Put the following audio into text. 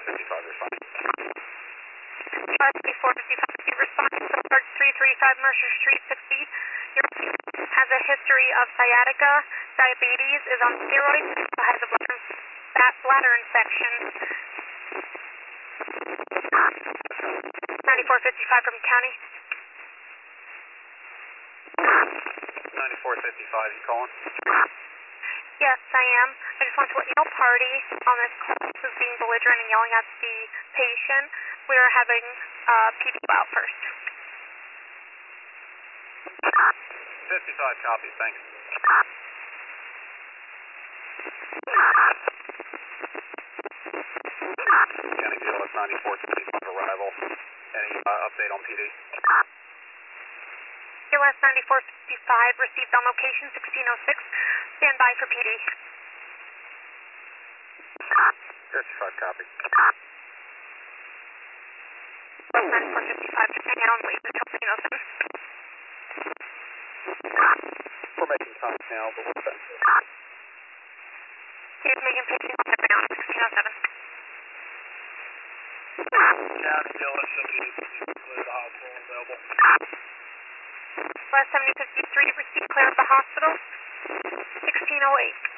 responding. US 9455, responding to alert 335 Mercer Street, 60. Your patient has a history of sciatica, diabetes, is on steroids, has a bladder infection. 9455 from county. 9455, you calling? Yes, I am. I just want to let you know party on this call is being belligerent and yelling at the patient. We are having PD outburst. 55 copy, thanks. County BLS 9455 arrival. Any update on PD? BLS 9455 received on location 1606. Stand by for PD. 55 copy. 9455, hang out and wait until 1607. We're making time now, but what's that? He's making patient on the ground, 1607. County BLS 70, clear the hospital available. BLS 7053 received clear of the hospital, 1608.